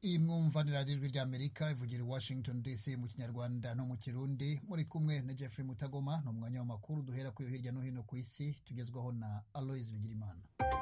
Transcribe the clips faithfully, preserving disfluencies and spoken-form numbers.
iyi mwumvanira ijwi rya Amerika ivugira i Washington D C mu kinyarwanda no mu kirundi, muri kumwe na Jeffrey Mutagoma. No mwanya w'amakuru duhera ku hirya no hino ku isi tugezwaho na Aloys Bigirimana.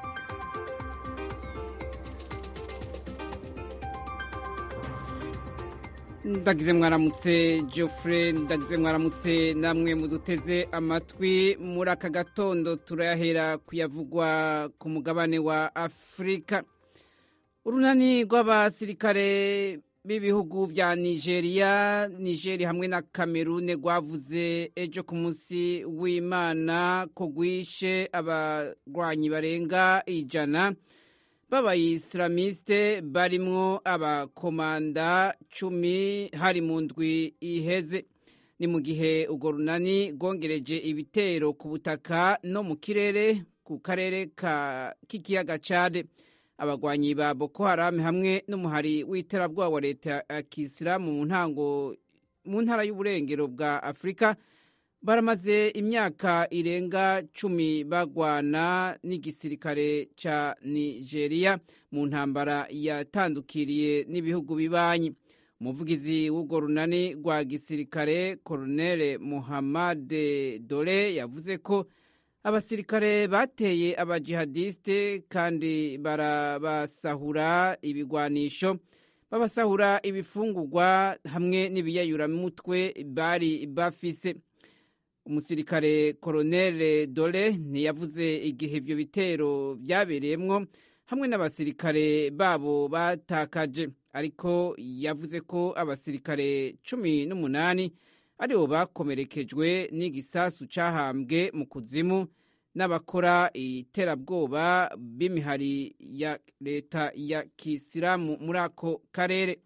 Ndagize mwaramutse Geoffrey, ndagize mwaramutse namwe muduteze amatwi. Muri aka gatondo turayahera kuyavugwa ku mugabane wa Afrika. Urunani rw'abasirikare b'ibihugu vya Nigeria, Nigeria hamwe na Cameroon rwavuze ejo ku munsi w'Imana ko gwishe abagwanyi barenga ijana b'abayislamiste barimwo abakomanda cumi hari mu ndwi iheze. Ni mu gihe urwo runani rwongereje ibitero ku butaka no mu kirere ku karere k'ikiyaga Chad. Abagwanyi ba Boko Haram hamwe n'umuhari w'iterabwoba wa leta ya Kisilamu mu ntango mu ntara y'uburengero bwa Afrika baramaze imyaka irenga cumi bagwana n'igisirikare ca Nigeria mu ntambara yatandukiriye n'ibihugu bibanyi. Umuvugizi w'urwo runani rwa gisirikare Colonel Muhammad Dole yavuze ko abasirikare bateye abajihadiste kandi barabasahura ibigwanisho, babasahura ibifungurwa hamwe n'ibiyayuramutwe bari bafise. Umusirikare Colonel Dole ntiyavuze igihe ivyo bitero vyabereyemwo hamwe n'abasirikare babo batakaje, ariko yavuze ko abasirikare cumi n'umunani aribo bakomerekejwe n'igisasu cahambwe mu kuzimu n'abakora iterabwoba b'imihari ya leta ya Kisilamu muri ako karere.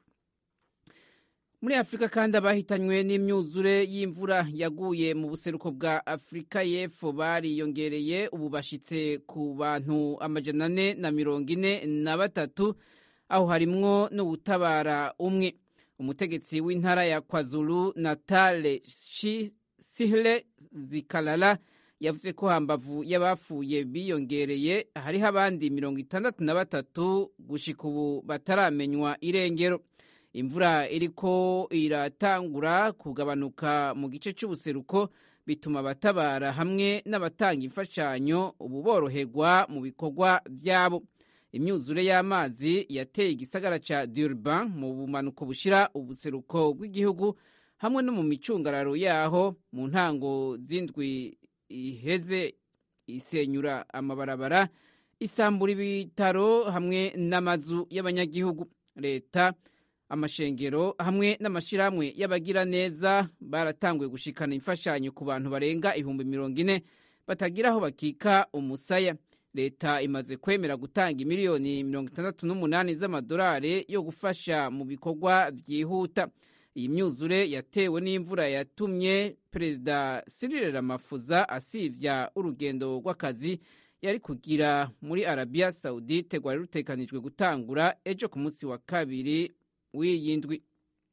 Muri Afrika kandi abahitanywe n'imyuzure y'imvura yaguye mu buseruko bwa Afrika y'Epfo bariyongereye, ubu bashitse ku bantu amajana ane na mirongo ine na batatu, aho harimwo n'ubutabara umwe. Umutegetsi w'intara ya KwaZulu Natal Sihle Zikalala yavuze ko hambavu y'abapfuye biyongereye hariho abandi mirongo itandatu na batatu gushika ubu bataramenywa irengero. Imvura iriko iratangura kugabanuka mu gice c'ubuseruko bituma abatabara hamwe n'abatanga imfashanyo ubu boroherwa mu bikorwa vyabo. Imyuzure y'amazi yateye igisagara ca Durban mu bumanuko bushira ubuseruko bw'igihugu hamwe no mu micungararo yaho mu ntango z'indwi iheze, isenyura amabarabara, isambura ibitaro hamwe n'amazu y'abanyagihugu. Leta, amashengero hamwe n'amashirahamwe y'abagira neza baratanguye gushikana imfashanyo ku bantu barenga ibihumbi mirongo ine batagira aho bakika umusaya. Leta imaze kwemera gutanga miliyoni mirongo itandatu n'umunani z'amadolari yo gufasha mu bikorwa vyihuta. Iyi myuzure yatewe n'imvura yatumye Perezida Cyril Ramaphosa asivya urugendo rw'akazi yari kugira muri Arabia Saudite rwari rutekanijwe gutangura ejo ku munsi wa kabiri w'iyi ndwi.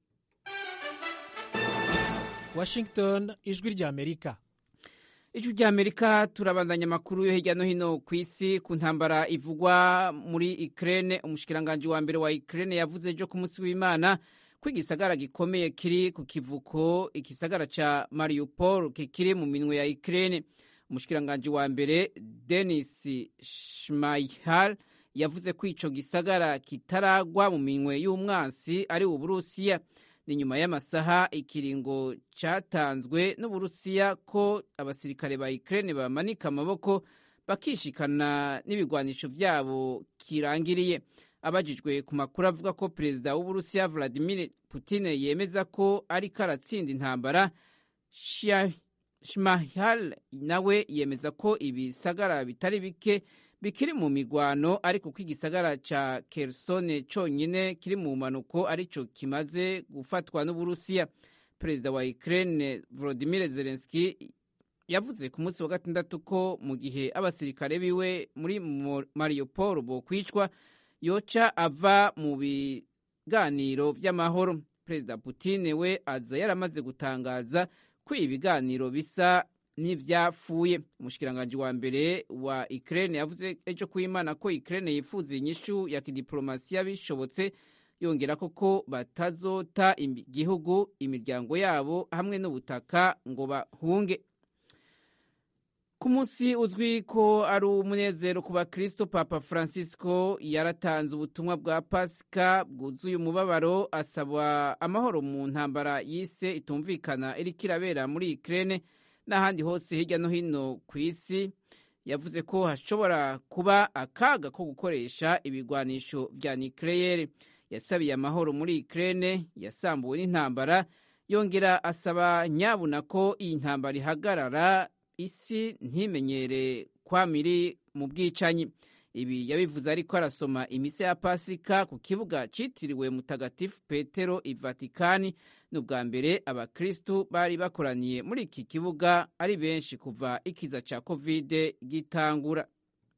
Washington, ijwi rya Amerika. Ijwi rya Amerika, turabandanya amakuru yo hirya no hino ku isi ku ntambara ivugwa muri Ukraine. Umushikiranganje wa mbere wa Ukraine yavuze ejo ku munsi w'Imana ko igisagara gikomeye kiri ku kivuko, igisagara ca Mariupol kikiri mu minwe ya Ukraine. Umushikiranganje wa mbere Denis Shmyhal yavuze ko ico gisagara kitaragwa mu minwe y'umwansi ari Uburusiya. Ni nyuma y'amasaha ikiringo catanzwe n'Uburusiya ko abasirikare ba Ukraine bamanika amaboko bakishikana n'ibigwanisho vyabo kirangiriye. Abajijwe ku makuru avuga ko Perezida w'Uburusiya Vladimir Putin yemeza ko ari karatsinda intambara, Shmyhal nawe yemeza ko ibisagara bitari bike bikiri mu migwano, ariko ko igisagara ca Kherson conyine kiri mu manuko arico kimaze gufatwa n'Uburusiya. Perezida wa Ukraine Volodymyr Zelensky yavuze ku munsi wa gatandatu ko mu gihe abasirikare biwe muri Mariupol bo kwicwa yoca ava mu biganiro vy'amahoro. Perezida Putin we aza yaramaze gutangaza ko ibiganiro bisa n'ivyapfuye. Umushikiranganje wa mbere wa Ukraine yavuze ejo ku Imana ko Ukraine yifuza inyishu ya kidiplomasiya bishobotse yongera ko batazota igihugu, imiryango yabo hamwe n'ubutaka ngo bahunge. Ku munsi uzwi ko ari umunezero ku bakristo, Papa Francisco yaratanze ubutumwa bwa Pasika bwuzuye umubabaro, asaba amahoro mu ntambara yise itumvikana iriko irabera muri Ukraine n'ahandi hose hirya no hino ku isi. Yavuze ko hashobora kuba akaga ko gukoresha ibigwanisho vya nucleaire. Yasabiye amahoro muri Ukraine yasambuwe n'intambara, yongera asaba nyabuna ko iyi ntambara ihagarara, isi ntimenyere kwamiri mu bwicanyi. Ibi yabivuze ariko arasoma imise ya Pasika ku kibuga citiriwe Mutagatifu Petero i Vatikani. N'ubwa mbere abakristu bari bakoraniye muri iki kibuga ari benshi kuva ikiza ca Covid gitangura.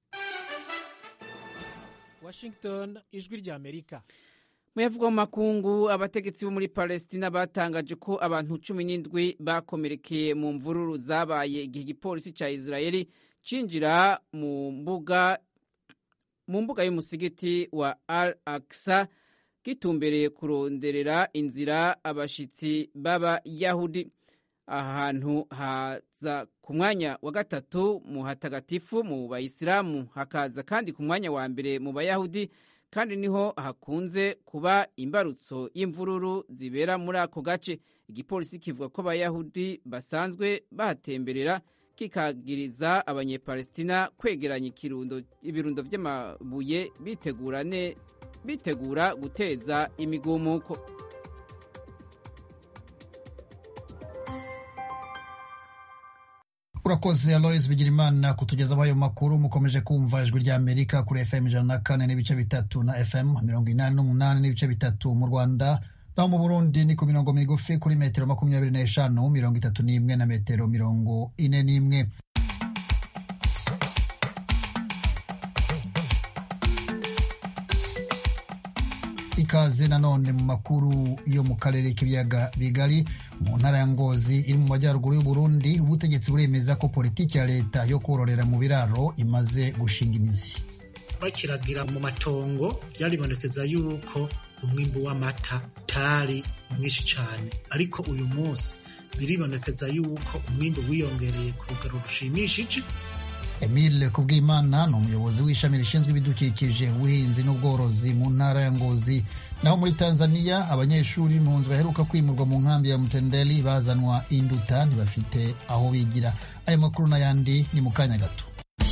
Washington, ijwi rya Amerika. Muyavugwa mu makungu, abategetsi bo muri Palestina batangaje ko abantu cumi n'indwi bakomerekeye mu mvururu zabaye igihe igipolisi ca Israeli cinjira mu mbuga mu mbuga y'umusigiti wa Al-Aqsa gitumbereye kuronderera inzira abashitsi baba Yahudi. Ahantu haza ku mwanya wa gatatu mu hatagatifu mu Bayisilamu, hakaza kandi ku mwanya wa mbere mu Bayahudi, kandi niho hakunze kuba imbarutso y'imvururu zibera muri ako gace. Igipolisi kivuga ko Abayahudi basanzwe bahatemberera, kikagiriza Abanyepalestina kwegeranya ikirundo ibirundo vy'amabuye bitegurane bitegura guteza imigumuko. Urakoze Alois Bigirimana kutugezaho ayo makuru. Mukomeje kumva ijwi rya Amerika kuri F M ijana na kane n'ibice bitatu na F M mirongo inani n'umunani n'ibice bitatu mu Rwanda, naho mu Burundi ni ku mirongo migufi kuri metero makumyabiri n'eshanu, mirongo itatu n'imwe na metero mirongo ine n'imwe. Ikaze nanone mu makuru yo mu karere k'ibiyaga bigari. Mu ntara ya Ngozi iri mu majyaruguru y'u Burundi, ubutegetsi buremeza ko politiki ya leta yo kororera mu biraro imaze gushinga imizi. Bakiragira mu matongo byaribonekeza yuko umwimbu w'amata tari mwinshi cyane, ariko uyu munsi biribonekeza yuko umwimbu wiyongereye ku rugero rushimishije. Emile Kubwimana ni umuyobozi w'ishami rishinzwe ibidukikije, ubuhinzi n'ubworozi mu ntara ya Ngozi. Naho muri Tanzania, abanyeshuri impunzi baheruka kwimurwa mu nkambi ya Mtendeli bazanwa Induta ntibafite aho bigira. Ayo makuru n'ayandi ni mu kanya gato.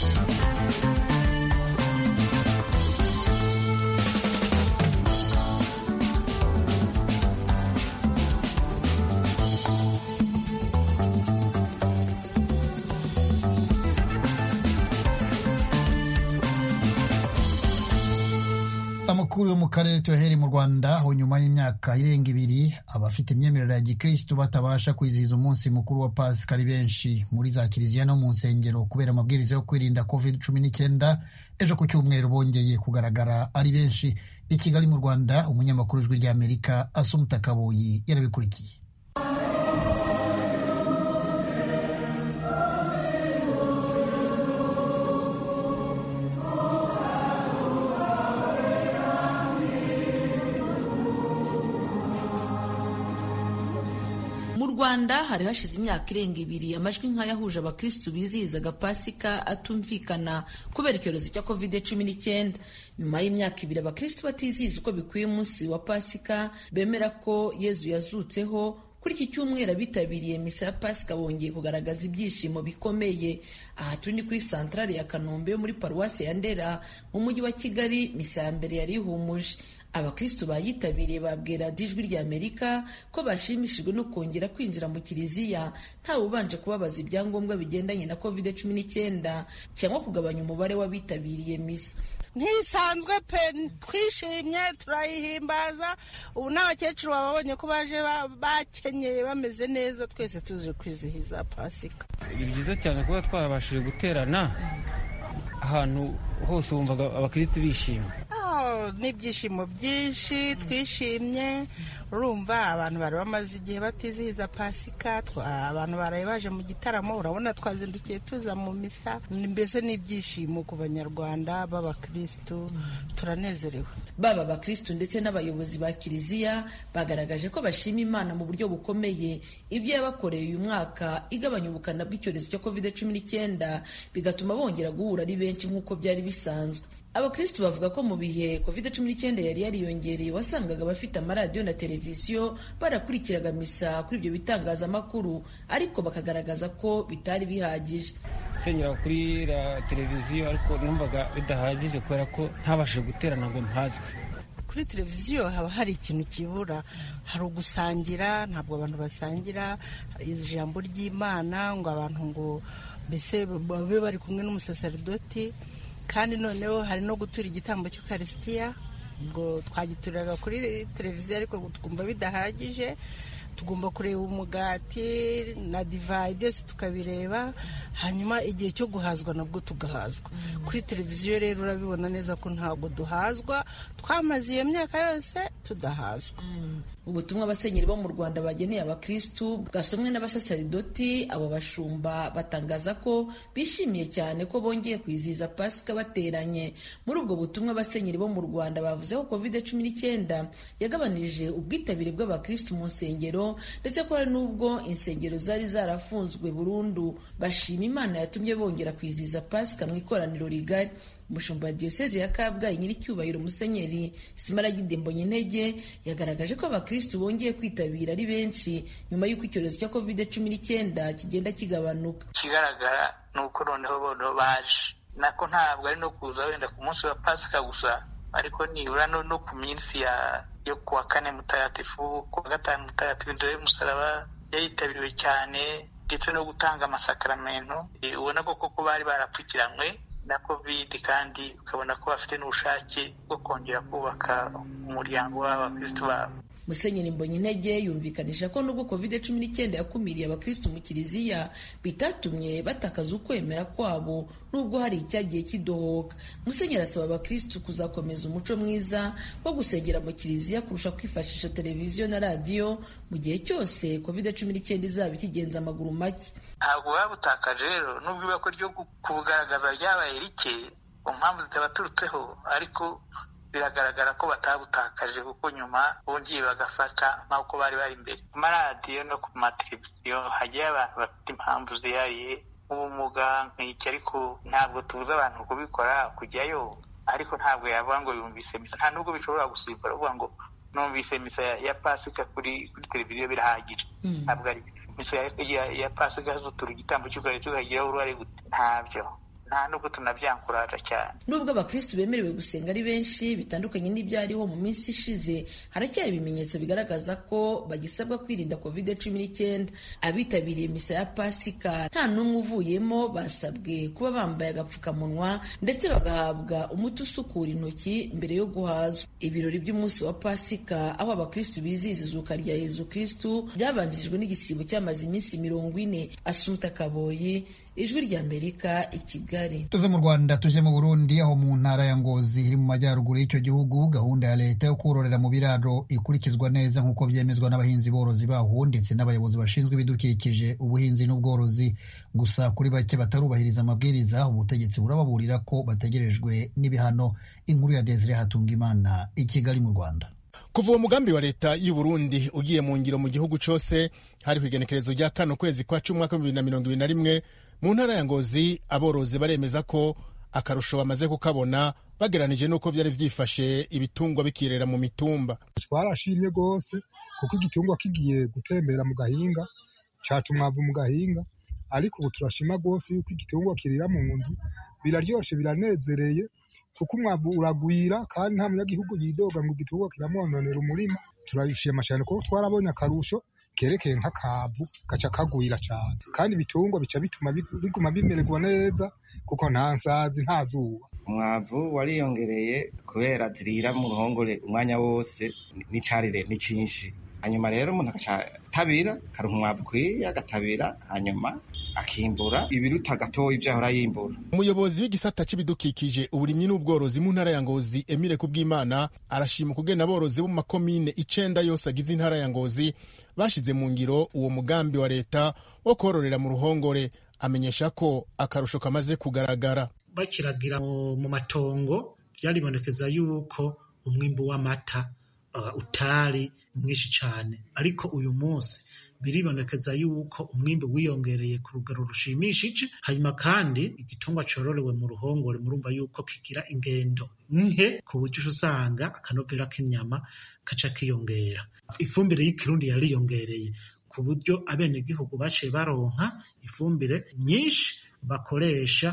Amakuru yo mu karere tuyahere mu Rwanda, aho nyuma y'imyaka irenga ibiri abafite imyemerere ya Gikristo batabasha kwizihiza umunsi mukuru wa Pasika ari benshi muri za kiliziya no mu nsengero kubera amabwiriza yo kwirinda covid cumi n'icyenda. Ejo ku cyumweru bongeye kugaragara ari benshi. I Kigali mu Rwanda, umunyamakuru w'ijwi rya Amerika Asumta Kaboyi yarabikurikiye. Mu Rwanda hari hashize imyaka irenga ibiri amajwi nk'ayahuje abakristu bizihizaga Pasika atumvikana kubera icyorezo cya covid cumi n'icyenda. Nyuma y'imyaka ibiri abakristu batizihiza uko bikwiye umunsi wa Pasika, bemera ko Yezu yazutseho, kuri iki cyumweru abitabiriye misa ya Pasika bongeye kugaragaza ibyishimo bikomeye. Aha turi ni kuri santrale ya Kanombe yo muri paruwasi ya Ndera mu mujyi wa Kigali. Misa ya mbere yari ihumuje. Abakristo bayitabiriye babwira Ijwi rya Amerika ko bashimishijwe no kongera kwinjira mu kiliziya ntawe ubanje kubabaza ibyangombwa bigendanye na covid cumi n'icyenda cyangwa kugabanya umubare w'abitabiriye misa. Ntisanzwe pe, twishimye turayihimbaza. Ubu n'abakecuru babonye ko baje bakenyeye bameze neza, twese tuje kwizihiza Pasika. Ni byiza cyane kuba twabashije guterana ahantu hose wumvaga abakristo bishimye. n'ibyishimo byinshi twishimye. Urumva abantu bari bamaze igihe batizihiza Pasika, abantu baraye baje mu gitaramo, urabona twazindukiye tuza mu misa. Mbese n'ibyishimo ku banyarwanda b'abakristu, turanezerewe. Baba abakristu ndetse n'abayobozi ba kiliziya bagaragaje ko bashima Imana mu buryo bukomeye ibyo yabakoreye uyu mwaka, igabanya ubukana bw'icyorezo cya covid cumi n'icyenda, bigatuma bongera guhura ari benshi nk'uko byari bisanzwe. Abakristu bavuga ko mu bihe covid cumi n'icyenda yari yariyongereye, wasangaga abafite amaradiyo na televiziyo barakurikiraga misa kuri ibyo bitangazamakuru, ariko bakagaragaza ko bitari bihagije. Senyera kuri la televiziyo ariko numvaga bidahagije kubera ko ntabashe guterana ngo mpazwe. Kuri televiziyo haba hari ikintu kibura, hari ugusangira, ntabwo abantu basangira ijambo ry'Imana ngo abantu ngo mbese babe bari kumwe n'umusaserdoti, kandi noneho hari no gutura igitambo cy'Ukarisitiya, ngo twagituriraga kuri televiziyo ariko twumva bidahagije. Tugomba kureba umugati na divayi byose tukabireba, hanyuma igihe cyo guhazwa nabwo tugahazwa. Kuri televiziyo rero urabibona neza ko ntabwo duhazwa, twamaze iyo myaka yose tudahazwa. Ubutumwa abasenyeri bo mu Rwanda bageneye abakristu bwasomwe n'abasaserdoti. Abo bashumba batangaza ko bishimiye cyane ko bongeye kwizihiza Pasika bateranye. Muri ubwo butumwa abasenyeri bo mu Rwanda bavuze ko covid cumi n'icyenda yagabanije ubwitabire bw'abakristu mu nsengero, ndetse ko hari n'ubwo insengero zari zarafunzwe burundu. Bashima Imana yatumye bongera kwizihiza Pasika mu ikoraniro rigari. Umushumba wa Diyoseze ya Kabgayi Nyiricyubahiro Musenyeri Simaragide Mbonyintege yagaragaje ko abakristu bongeye kwitabira ari benshi nyuma y'uko icyorezo cya covid cumi n'icyenda kigenda kigabanuka. Kigaragara nuko noneho bono baje, nako ntabwo ari no kuza wenda ku munsi wa Pasika gusa, ariko nibura no, no ku minsi ya yo kuwa kane mutagatifu, kuwa gatanu mutagatifu inzira y'umusaraba yayitabiriwe cyane, ndetse no gutanga amasakaramentu. Ubona ko koko bari barapfukiranywe na covid, kandi ukabona ko bafite n'ubushake bwo kongera kubaka umuryango w'abakristu babo. Musenyeri Mbonyintege yumvikanisha ko nubwo covid cumi n'icyenda yakumiriye abakristu mu kiliziya, bitatumye batakaza ukwemera kwabo nubwo hari icyagiye kidohoka. Musenyeri asaba abakristu kuzakomeza umuco mwiza wo gusengera mu kiliziya kurusha kwifashisha televiziyo na radiyo mu gihe cyose covid cumi n'icyenda izaba ikigenza amaguru make. Ntabwo babutakaje rero, nubwo ibako ryo kubugaragaza ryabaye rike ku mpamvu zitabaturutseho, ariko biragaragara ko batabutakaje kuko nyuma bongeye bagafata nk'uko bari bari imbere. Ku maradiyo no ku mateleviziyo hagiye abantu bafite impamvu zihariye nk'ubumuga nk'iki, ariko ntabwo tubuza abantu kubikora kujyayo, ariko ntabwo yavuga ngo yumvise misa. Nta nubwo bishobora gusimbura uvuga ngo numvise misa ya Pasika kuri kuri televiziyo birahagije. Ntabwo ari misa ya, ya Pasika zutura igitambo cy'Ukarisitiya tukagiraho uruhare gute? Ntabyo. Nta nubwo tunabyankuraje cyane. Nubwo abakristu bemerewe gusenga ari benshi bitandukanye n'ibyariho mu minsi ishize, haracyari ibimenyetso bigaragaza ko bagisabwa kwirinda covid cumi n'icyenda. Abitabiriye misa ya Pasika nta n'umwe uvuyemo basabwe kuba bambaye agapfukamunwa, ndetse bagahabwa umuti usukura intoki mbere yo guhazwa. Ibirori by'umunsi wa Pasika aho abakristu bizihiza izuka rya Yezu Kristu byabanjirijwe n'igisibo cyamaze iminsi mirongo ine. Asumta Kaboyi, Ijwi ry'Amerika, i Kigali. Tuve mu Rwanda tuje mu Burundi, aho mu ntara ya Ngozi iri mu majyaruguru y'icyo gihugu gahunda ya leta yo kororera mu biraro ikurikizwa neza nk'uko byemezwa n'abahinzi borozi baho ndetse n'abayobozi bashinzwe ibidukikije, ubuhinzi n'ubworozi. Gusa kuri bake batarubahiriza amabwiriza, ubutegetsi burababurira ko bategerejwe n'ibihano. Inkuru ya Desire Hatungimana, i Kigali mu Rwanda. Kuva uwo mugambi wa leta y'u Burundi ugiye mu ngiro mu gihugu cyose, hari kwigenekerezo rya kano kwezi kwa cumi mwaka bibiri na mirongo ibiri na rimwe, mu ntara ya Ngozi aborozi baremeza ko akarusho bamaze kukabona bageranije nuko byari vyifashe ibitungwa bikirera mu mitumba. Twarashimye gose kuko igitungwa kigiye gutembera mu gahinga catumwavu mu gahinga, ariko ubu turashima gose yuko igitungwa kirira mu nzu, biraryoshe biranezereye kuko umwavu uragwira kandi nta munyagihugu yidoga ngo igitungwa kiramwononera umurima. Turabishima cyane kuko twarabonye akarusho kerekeye nk'akavu gaca kagwira cyane, kandi ibitungwa bica bituma biguma bimererwa neza kuko nta nsazi nta zuba. Umwavu wariyongereye kubera zirira mu ruhongore umwanya wose, n'icarire ni cinshi hanyuma rero umuntu agaca tabira karonka umwavu ukwiye agatabira hanyuma akimbura ibiruta gatoya ivyo ahora yimbura. Umuyobozi w'igisata c'ibidukikije uburimyi n'ubworozi mu ntara ya Ngozi Emile Kubwimana arashima kugena aborozi bo mu makomine icenda yose agize intara ya Ngozi bashize mu ngiro uwo mugambi wa leta wo kororera mu ruhongore. Amenyesha ko akarusho kamaze kugaragara. Bakiragira mu matongo vyaribonekeza yuko umwimbu w'amata uh, utari mwinshi cane, ariko uyu munsi biribonekeza yuko umwimbu wiyongereye ku rugero rushimishije. Hanyuma kandi igitungwa cororewe mu ruhongore murumva yuko kigira ingendo nke ku buryo usanga akanovera k'inyama kaca kiyongera. Ifumbire y'ikirundi yariyongereye ku buryo abenegihugu baciye baronka ifumbire nyinshi bakoresha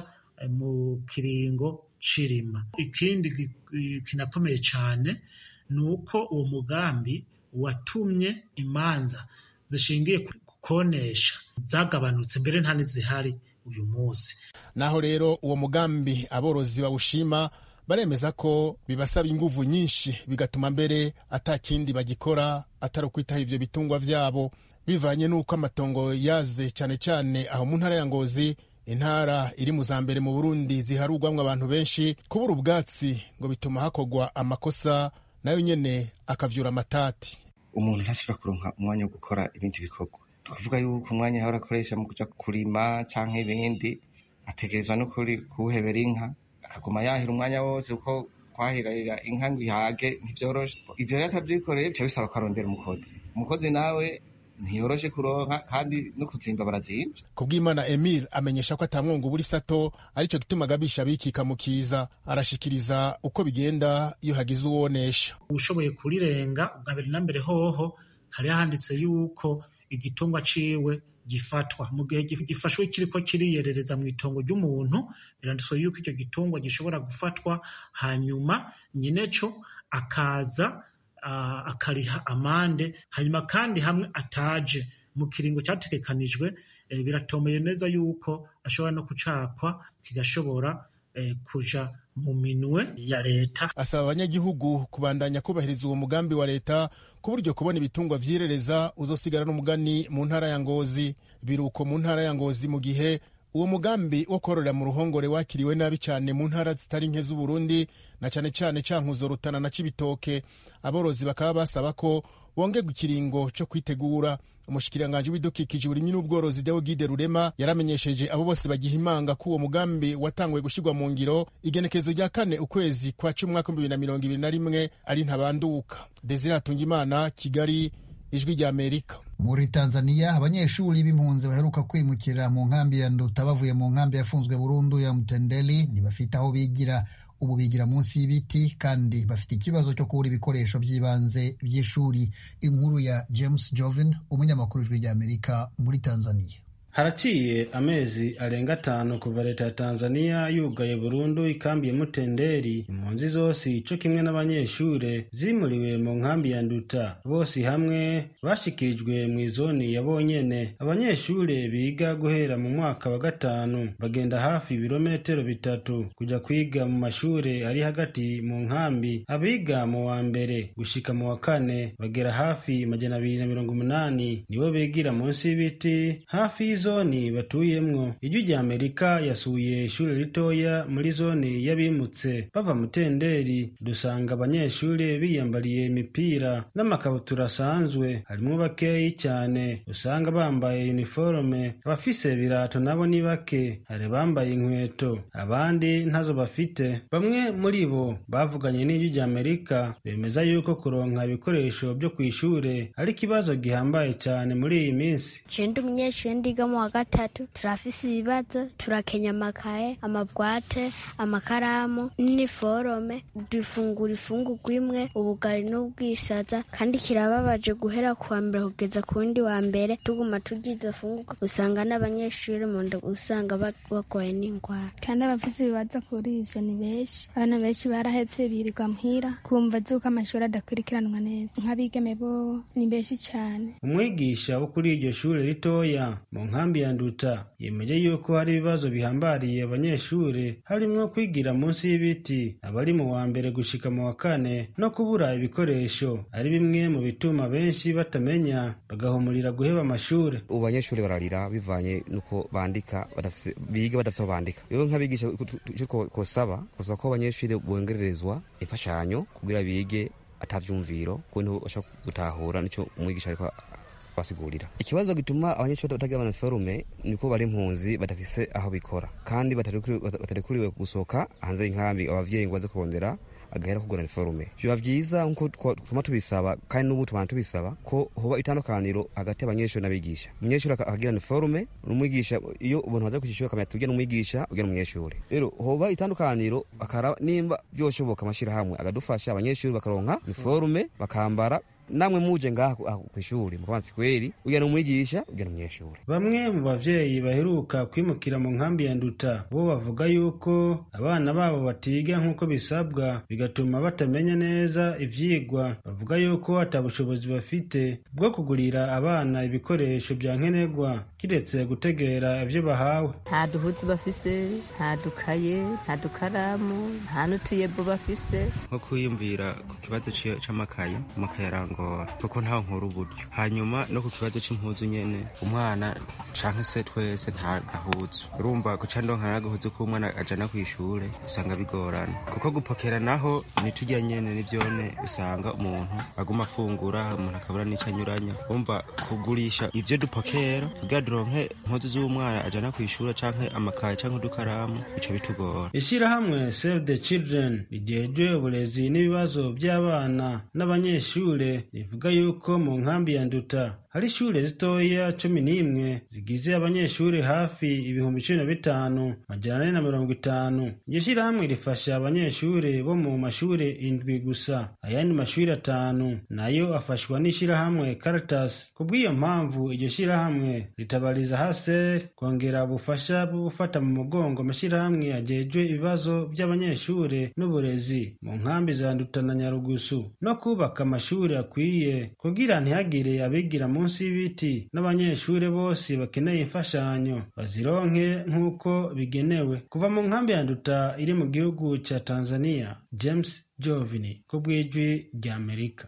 mu kiringo cirima. Ikindi kinakomeye cane ni uko uwo mugambi watumye imanza zishingiye kukonesha zagabanutse, mbere nta nizihari uyu munsi. Naho rero uwo mugambi aborozi bawushima baremeza ko bibasaba inguvu nyinshi, bigatuma mbere atakindi bagikora atari ukwitaho ivyo bitungwa vyabo, bivanye n'uko amatongo yaze cane cane aho mu ntara ya Ngozi, intara iri mu za mbere mu Burundi ziharugwamwo abantu benshi. Kubura ubwatsi ngo bituma hakogwa amakosa nayo nyene akavyura amatati. Umuntu ntashobora kuronka umwanya wo gukora ibindi bikorwa, tukuvuga yuko umwanya ahora akoresha mu kuja kurima canke ibindi ategerezwa no kuri kuhebera inka, akaguma yahira umwanya wose uko kwahirira inka ngo ihage ntivyoroshe. Ivyo rero atavyikoreye bica bisaba ko arondera umukozi. Umukozi nawe ntiyoroshe kuronka kandi no kuzimba barazimba. Kubwimana Emile amenyesha ko atamwongo buri sato arico gituma gabisha bikika mu kiza. Arashikiriza uko bigenda iyo hagize uwonesha. Ushoboye kurirenga ubwabiri na mbere hoho hari handitse yuko igitungwa ciwe gifatwa mu gihe gifashwe kiriko kiriyerereza mu itongo ry'umuntu, biranditswe yuko icyo gitungwa gishobora gufatwa hanyuma nyineco akaza Uh, akariha amande. Hanyuma kandi hamwe ataje mu kiringo cyategekanijwe, eh, biratomeye neza yuko ashobora no kucakwa kigashobora eh, kuja mu minwe ya leta. Asaba abanyagihugu kubandanya kubahiriza uwo mugambi wa leta ku buryo kubona ibitungwa vyirereza uzosigara n'umugani mu ntara ya Ngozi. Biruko mu ntara ya Ngozi mu gihe uwo mugambi wo kororera mu ruhongore wakiriwe nabi cyane mu ntara zitari nke z'u Burundi, na cyane cyane Cankuzo, Rutana na Cibitoke. Aborozi bakaba basaba ko bongerwa ikiringo cyo kwitegura. Umushikiranganje w'ibidukikije uburimyi n'ubworozi Deogide Rurema yaramenyesheje abo bose bagiha imanga ko uwo mugambi watanguye gushirwa mu ngiro igenekezo rya kane ukwezi kwa cumi mwaka w'ibihumbi bibiri na mirongo ibiri na rimwe ari ntabanduka. Desire Hatungimana, Kigali, Ijwi rya Amerika. Muri Tanzania abanyeshuri b'impunzi baheruka kwimukira mu nkambi ya Nduta bavuye mu nkambi yafunzwe burundu ya Mtendeli ntibafite aho bigira. Ubu bigira munsi y'ibiti kandi bafite ikibazo cyo kubura ibikoresho by'ibanze by'ishuri. Inkuru ya James Joven, umunyamakuru w'Ijwi rya Amerika muri Tanzania. Haraciye amezi arenga atanu kuva leta ya Tanzania yugaye burundu ikambi ya Mutenderi. Impunzi zose ico kimwe n'abanyeshure zimuriwe mu nkambi ya Nduta, bose hamwe bashikirijwe mu izoni ya bonyene. Abanyeshure biga guhera mu mwaka wa gatanu bagenda hafi ibirometero bitatu kuja kwiga mu mashure ari hagati mu nkambi. Abiga mu wa mbere gushika mu wa kane bagera hafi majana abiri na mirongo umunani nibo bigira munsi y'ibiti hafi zoni batuyemwo. Ijwi rya Amerika yasuye ishure ritoya muri zoni y'abimutse bava Mutenderi, dusanga abanyeshure biyambariye imipira n'amakabutura asanzwe. Harimwo bakeyi cyane usanga bambaye uniforme, abafise birato nabo ni bake, hari bambaye inkweto abandi ntazo bafite. Bamwe muri bo bavuganye n'Ijwi rya Amerika bemeza yuko kuronka ibikoresho byo kwishure ari kibazo gihambaye cyane muri iyi minsi. Jendi umunyeshure ndiga mu wa gatatu turafise ibibazo, turakenya amakaye, amabwate, amakaramu n'iniforome, dufungura ifungurwa imwe, ubugari n'ubwishaza, kandi kirababaje guhera kuwa mbere kugeza ku wundi wa mbere tuguma tugize fungurwa, usanga n'abanyeshuri mu nda usanga bagoye n'ingwara. Kandi abafise ibibazo kuri ivyo ni benshi, abana benshi barahevye birirwa muhira kumva zuko amashuri adakurikiranwa neza, nk'abigeme bo ni benshi cyane. Umwigisha wo kuri iryo shure ritoya mu nkambi ya Nduta yemeje yuko hari ibibazo bihambariye abanyeshure harimwo kwigira munsi y'ibiti abari mu wa mbere gushika mu wa kane no kubura ibikoresho ari bimwe mu bituma benshi batamenya bagahumurira guheba amashure. Ubu banyeshure bararira bivanye nuko bandika badafise biga badafise bandika. Rero nk'abigisha cyo kosaba kosaba ko abanyeshure bongererezwa imfashanyo kugira bige atavyumviro kuntu bashaka gutahura nico umwigisha ariko basigurira. Ikibazo gituma abanyeshure batagira amaniforume niko bari impunzi badafise aho bikora kandi batarekuriwe gusohoka hanze y'inkambi abavyeyi ngo baze kurondera agahera kugura uniforme. Biba vyiza nko tuma tubisaba kandi n'ubu tubana tubisaba ko hoba itandukaniro hagati y'abanyeshure n'abigisha. Umunyeshure akagira uniforme n'umwigisha iyo ubuntu baza kwishishura kamya tugena umwigisha ugena umunyeshure. Rero hoba itandukaniro akara nimba byoshoboka amashira hamwe agadufasha abanyeshure bakaronka uniforme bakambara namwe muje ngaha kw'ishuri mubanzi kweri ugena umwigisha ugena umunyeshure. Bamwe mu bavyeyi baheruka kwimukira mu nkambi ya Nduta bo bavuga yuko abana babo batiga nk'uko bisabwa bigatuma batamenya neza ivyigwa. Bavuga yuko atabushobozi bafite bwo kugurira abana ibikoresho bya nkenerwa kiretse gutegera ivyo bahawe. Nta duhuzi bafise, nta dukaye, nta dukaramu, nta n'utuyebo bafise. Nko kwiyumvira ku kibazo c'amakaye amakaye kuko ntaho nkora uburyo. Hanyuma no ku kibazo c'impuzu nyene umwana canke se twese nta gahuzu. Urumva guca ndonka n'agahuzu k'umwana ajana kw'ishure usanga bigorana kuko gupokera naho nitujya nyene nivyone usanga umuntu aguma afungura umuntu akabura n'ico anyuranya. Urumva kugurisha ivyo dupokera kugira duronke impuzu z'umwana ajana kw'ishure canke amakaye canke udukaramu bica bitugora. Ishirahamwe Save the Children rijejwe uburezi n'ibibazo by'abana n'abanyeshure rivuga yuko mu nkambi ya Nduta hari ishure zitoya cumi n'imwe zigize abanyeshure hafi ibihumbi cumi na bitanu majana ane na mirongo itanu. Iryo shirahamwe rifasha abanyeshure bo mu mashure indwi gusa, ayandi mashure atanu nayo afashwa n'ishirahamwe Caritas. Kubw'iyo mpamvu iryo shirahamwe ritabariza hase kongera ubufasha bwo gufata mu mugongo amashirahamwe ajejwe ibibazo by'abanyeshure n'uburezi mu nkambi za Nduta na Nyarugusu no kubaka amashure akwiye kugira ntihagire abigira munsi y'ibiti n'abanyeshure bose bakeneye imfashanyo bazironke nk'uko bigenewe. Kuva mu nkambi ya Nduta iri mu gihugu ca Tanzania, James Jovini ku bw'ijwi rya Amerika.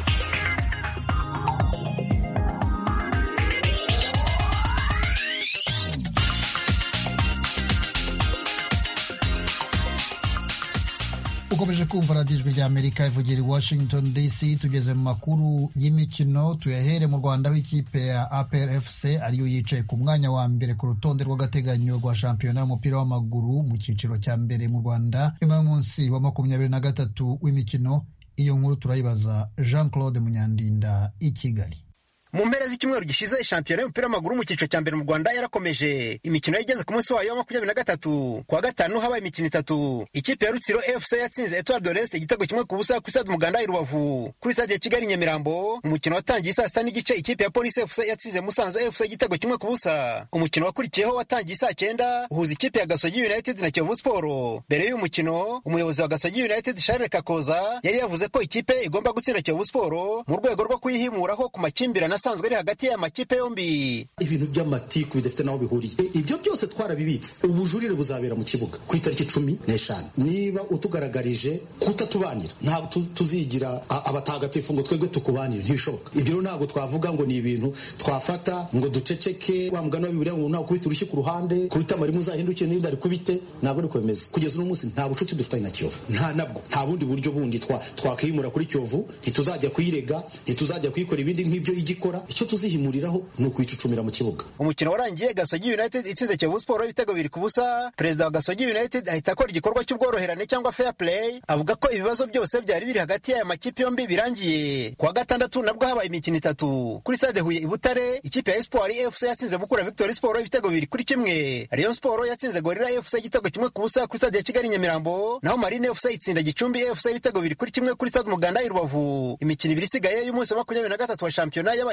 ukomeje kumva radiyo ijwi rya Amerika ivugira i Washington D C. Tugeze mu makuru y'imikino, tuyahere mu Rwanda w'ikipe ya A P R F C ariyo yicaye ku mwanya wa mbere ku rutonde rw'agateganyo rwa shampiyona y'umupira w'amaguru mu cyiciro cya mbere mu Rwanda nyuma y'umunsi wa makumyabiri na gatatu w'imikino. Iyo nkuru turayibaza Jean Claude Munyandinda i Kigali. Mu mpera z'icyumweru gishize shampiyona y'umupira w'amaguru mu cyiciro cya mbere mu Rwanda yarakomeje. Imikino yageze ku munsi wayo wa makumyabiri na gatatu. Kuwa gatanu habaye imikino itatu. Ikipe ya Rutsiro F C yatsinze Etoile de l'Est igitego kimwe ku busa kuri stade Umuganda i Rubavu. Kuri stade ya Kigali Nyamirambo umukino watangiye saa sita n'igice ikipe ya Police F C yatsinze Musanze F C igitego kimwe ku busa. Umukino wakurikiyeho watangiye saa cyenda uhuza ikipe ya Gasogi United na Kiyovu Sport. Mbere y'uyu mukino umuyobozi wa Gasogi United Charles Kakoza yari yavuze ko ikipe igomba gutsinda Kiyovu Sport mu rwego rwo kuyihimuraho ku makimbirane asanzwe ari hagati ya makipe yombi. Ibintu by'amatiku bidafite naho bihuriye, ibyo byose twarabibitse. Ubujurire buzabera mu kibuga ku itariki cumi n'eshanu. Niba utugaragarije kutatubanira ntabwo tuzigira abatagatifu ngo twebwe tukubanire, ntibishoboka. Ibyo rero ntabwo twavuga ngo ni ibintu twafata ngo duceceke wa mugano w'ibibiri ngo ntawe kubita urushyi ku ruhande kubita marimu uzahindukire n'indi ari kubite. Ntabwo ari kwemeza kugeza uno munsi nta bucuti dufitanye na Kiyovu, nta nabwo nta bundi buryo bundi twa twakimura kuri Kiyovu. Ntituzajya kuyirega, ntituzajya kuyikora ibindi nk'ibyo igikora. Icyo tuzihimuriraho ni ukwicucumira mu kibuga. Umukino warangiye Gasogi United itsinze Kiyovu Sport ibitego bibiri ku busa. Perezida wa Gasogi United ahita akora igikorwa cy'ubworoherane cyangwa fair play, avuga ko ibibazo byose byari biri hagati y'aya makipe yombi birangiye. Kuwa gatandatu nabwo habaye imikino itatu. Kuri stade Huye i Butare ikipe ya Espoir F C yatsinze Mukura Victory Sport ibitego bibiri kuri kimwe. Rayon Sport yatsinze Gorilla F C igitego kimwe ku busa kuri stade ya Kigali Nyamirambo, naho Marine F C itsinda Gicumbi F C ibitego bibiri kuri kimwe kuri stade Umuganda i Rubavu. Imikino ibiri isigaye y'umunsi wa makumyabiri na gatatu wa shampiyona y'abaye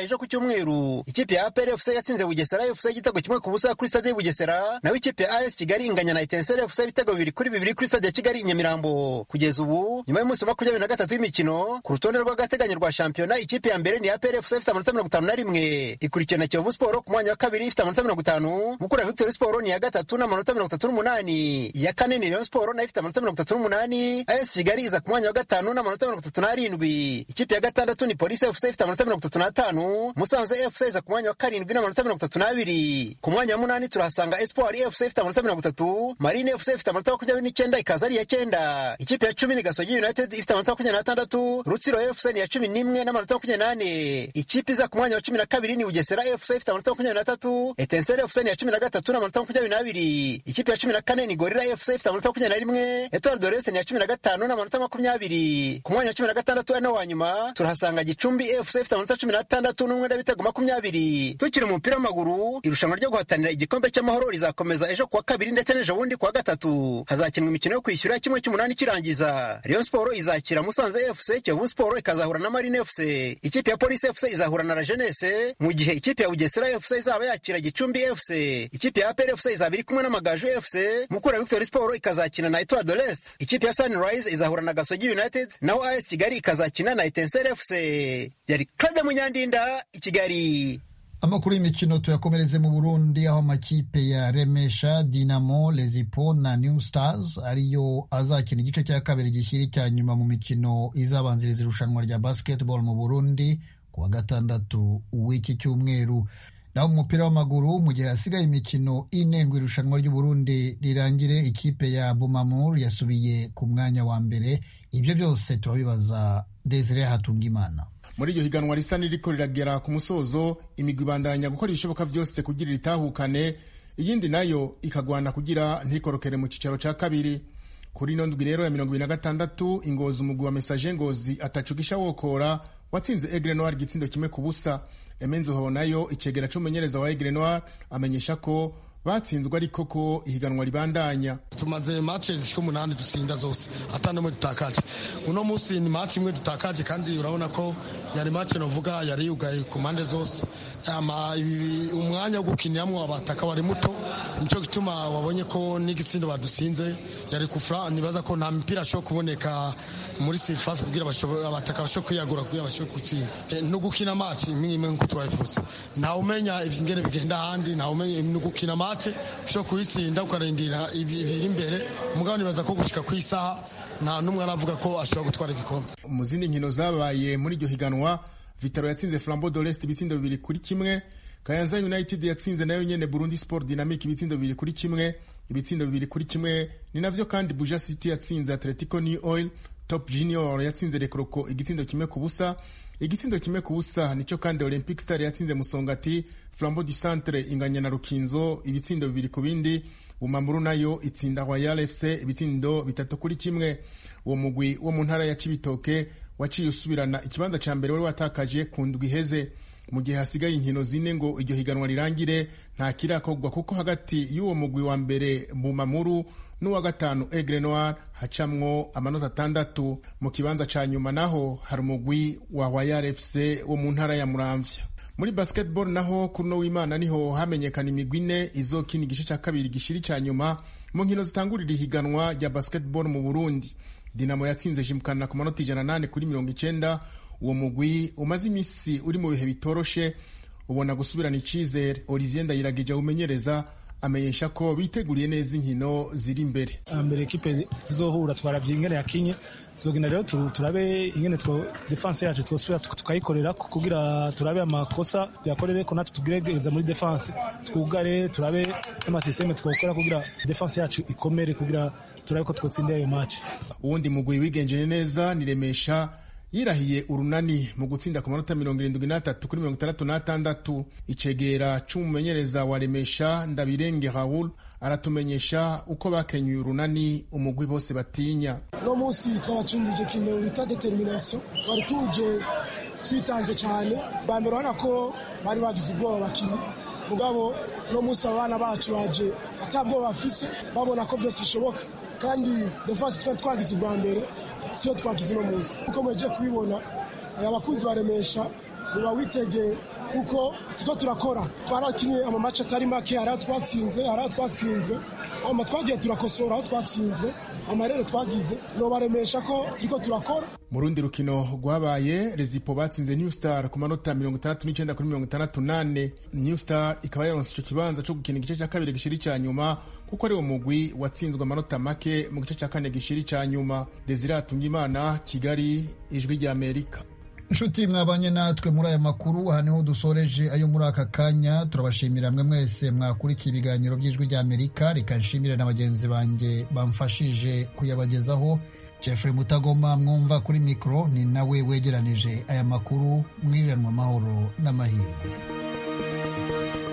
yabaye ejo ku cyumweru. Ikipe ya A P R F C yatsinze Bugesera F C igitego kimwe ku busa kuri stade Bugesera, naho ikipe ya A S Kigali inganya na Etincelle F C ibitego bibiri kuri bibiri kuri stade ya Kigali i Nyamirambo. Kugeza ubu nyuma y'umunsi wa makumyabiri na gatatu w'imikino, ku rutonde rw'agateganyo rwa shampiyona ikipe ya mbere ni A P R F C ifite amanota mirongo itanu na rimwe, ikurikirana Kiyovu Sport ku mwanya wa kabiri ifite amanota mirongo itanu, Mukura Victory Sport ni ya gatatu n'amanota mirongo itatu n'umunani, iya kane ni Rayon Sport nayo ifite amanota mirongo itatu n'umunani, A S Kigali iza ku mwanya wa gatanu n'amanota mirongo itatu n'arindwi, ikipe ya gatandatu ni Police F C ifite amanota mirongo itatu n'atanu, Musanze F C iza ku mwanya wa karindwi n'amanota mirongo itatu n'abiri, ku mwanya wa munani turahasanga Espoir F C ifite amanota mirongo itatu, Marine F C ifite amanota makumyabiri n'icyenda ikaza ari iya cyenda, ikipe ya cumi ni Gasogi United ifite amanota makumyabiri n'atandatu, Rutsiro F C ni ya cumi n'imwe n'amanota makumyabiri n'ane, ikipe iza ku mwanya wa cumi na kabiri ni Bugesera F C ifite amanota makumyabiri n'atatu, Etincelle F C ni ya cumi na gatatu n'amanota makumyabiri n'abiri, ikipe ya cumi na kane ni Gorilla F C ifite amanota makumyabiri na rimwe, Etoile de l'Est ni ya cumi na gatanu n'amanota makumyabiri, ku mwanya wa cumi na gatandatu ano wa nyuma turahasanga Gicumbi F C ifite amanota cumi n'atandatu n'umwenda w'ibitego makumyabiri. Tukiri mu mupira w'amaguru, irushanwa ryo guhatanira igikombe cy'amahoro rizakomeza ejo kuwa kabiri ndetse n'ejo bundi kuwa gatatu. Hazakinwa imikino yo kwishyura kimwe cy'umunani kirangiza. Rayon Sport izakira Musanze F C, Kiyovu Sport ikazahura na Marine F C, ikipe ya Police F C izahura na La Jeunesse, mu gihe ikipe ya Bugesera F C izaba yakira Gicumbi F C, ikipe ya A P R F C izaba iri kumwe n'Amagaju F C, Mukura Victory Sport ikazakina na Etoile de l'Est, ikipe ya Sunrise izahura na Gasogi United, naho A S Kigali ikazakina na Etincelle F C. Yari Claude Munyandinda i Kigali. Amakuru y'imikino tuyakomereze mu Burundi, aho amakipe ya Remesha, Dinamo, Lezipo na New Stars ariyo azakina igice cya kabiri gishyira cya nyuma mu mikino izabanziriza irushanwa rya basketball mu Burundi kuwa gatandatu w'iki cyumweru. Naho mu mupira w'amaguru, mu gihe hasigaye imikino ine ngo irushanwa ry'u Burundi rirangire, ikipe ya Bumamur yasubiye ku mwanya wa mbere. Ibyo byose turabibaza Desire Hatungimana. Muri iryo higanwa risa n'iriko riragera ku musozo, imigwi ibandanya gukora ibishoboka byose kugira ritahukane, iyindi nayo ikagwana kugira ntikorokere mu cicaro ca kabiri. Kuri ino ndwi rero ya mirongo ibiri na gatandatu, Ingozi umugwi wa Messager Ngozi atacugisha wokora watsinze Aigle Noir igitsindo kimwe ku busa. Emenzo ho nayo icegera c'umumenyereza wa Aigle Noir amenyesha ko batsinzwe ariko ko ihiganwa ribandanya. Tumaze matches zishika umunani dutsinda zose atano mu dutakaje. Uno musi ni match imwe dutakaje, kandi urabona ko yari match novuga yari yugaye ku mande zose. Ama umwanya wo gukiniramwo abataka wari muto, nico gituma wabonye ko n'igitsindo badusinze yari kufra. Nibaza ko nta mipira sho kuboneka muri surface kugira bashobora abataka basho kwiyagura kugira basho gutsinda. E, no gukina match imwe imwe nko twayifuza. Nta umenya ivingene bigenda handi, nta umenya no gukina match usho kuyitsinda ukarindira ibiri imbere. Mugabo nibaza ko gushika ku isaha nta numwe aravuga ko ashobora gutwara igikombe. Mu zindi nkino zabaye muri iryo higanwa, Vitaro yatsinze Flambeau de l'Est ibitsindo bibiri kuri kimwe, Kayanza United yatsinze nayo nyene Burundi Sport Dynamic ibitsindo bibiri kuri kimwe. Ibitsindo bibiri kuri kimwe ni navyo kandi Buja City yatsinze Atletico New Oil, Top Junior yatsinze Rekroko igitsindo kimwe ku busa. Igitsindo kimwe ku busa nico kandi Olympic Star yatsinze Musongati, Flambeau du Centre inganya na Rukinzo ibitsindo bibiri ku bindi. Bumamuru nayo itsinda Royal F C ibitsindo bitatu kuri kimwe. Uwo mugwi wo mu ntara ya Cibitoke waciye usubirana ikibanza ca mbere wari watakaje ku ndwi iheze. Mu gihe hasigaye inkino zine ngo iryo higanwa rirangire, nta kirakogwa kuko hagati y'uwo mugwi wa mbere Bumamuru n'uwa gatanu Aigle Noir hacamwo amanota atandatu. Mu kibanza ca nyuma naho hari umugwi wa Royal F C wo mu ntara ya Muramvya. Muri basketball naho kuno w'Imana niho hamenyekana imigwi ine izokina igice ca kabiri gishiri ca nyuma mu nkino zitangurira ihiganwa rya basketball mu Burundi. Dinamo yatsinze Jimkana ku manota ijana na nane kuri mirongo icenda. Uwo mugwi umaze imisi uri mu bihe bitoroshe ubona gusubirana icizere. Olivier Ndayiragije umenyereza amenyesha ko biteguriye neza inkino ziri imbere. Ambere ekipe tuzohura twaravye ingene yakinye, tuzogenda rero turabe ingene two defense yacu twosubira tukayikorera kugira turabe amakosa yakorere ko natwe tugerageza muri defense, twugare turabe ama systeme twokora kugira defense yacu ikomere kugira turabe ko twotsinda iyo match. Uwundi mugwi wigenjeje neza ni Remesha yirahiye urunani mu gutsinda ku manota mirongo irindwi n'atatu kuri mirongo itandatu n'atandatu. Icegera c'umumenyereza wa Remesha Ndabirenge Raoul aratumenyesha uko bakenyuye urunani umugwi bose batinya. No musi twabacumbije kino bita determination, twari tuje twitanze cyane, bambere wana ko bari bagize ubwoba bakinyi, mugabo no musi abana bacu baje atabwo bafise, babona ko byose bishoboka, kandi defense twari twagize ubwa mbere siyo twagize no musi. Uko mweje kubibona abakunzi baremesha muba witege kuko turiko turakora twarakinye amamace atari make, hari aho twatsinze hari aho twatsinzwe, hama twagiye turakosora aho twatsinzwe, amarere twagize nobaremesha ko turiko turakora. Mu rundi rukino rwabaye Rezipo batsinze New Star ku manota mirongo itandatu n'icenda kuri mirongo itandatu nane. New Star ikaba yaronse ico kibanza co gukina igice ca kabiri gishiri ca nyuma kuko ari wo mugwi watsinzwe amanota make mu gice ca kane gishiri ca nyuma. Desire Atungimana, Kigali, Ijwi rya Amerika. Inshuti mwabanye natwe muri aya makuru, aha niho dusoreje ayo muri aka kanya. Turabashimira mwe mwese mwakurikiye ibiganiro by'Ijwi rya Amerika, reka nshimire na bagenzi banjye bamfashije kuyabagezaho. Jeffrey Mutagoma mwumva kuri mikro, ni nawe wegeranije aya makuru. Mwiriranwa amahoro n'amahirwe.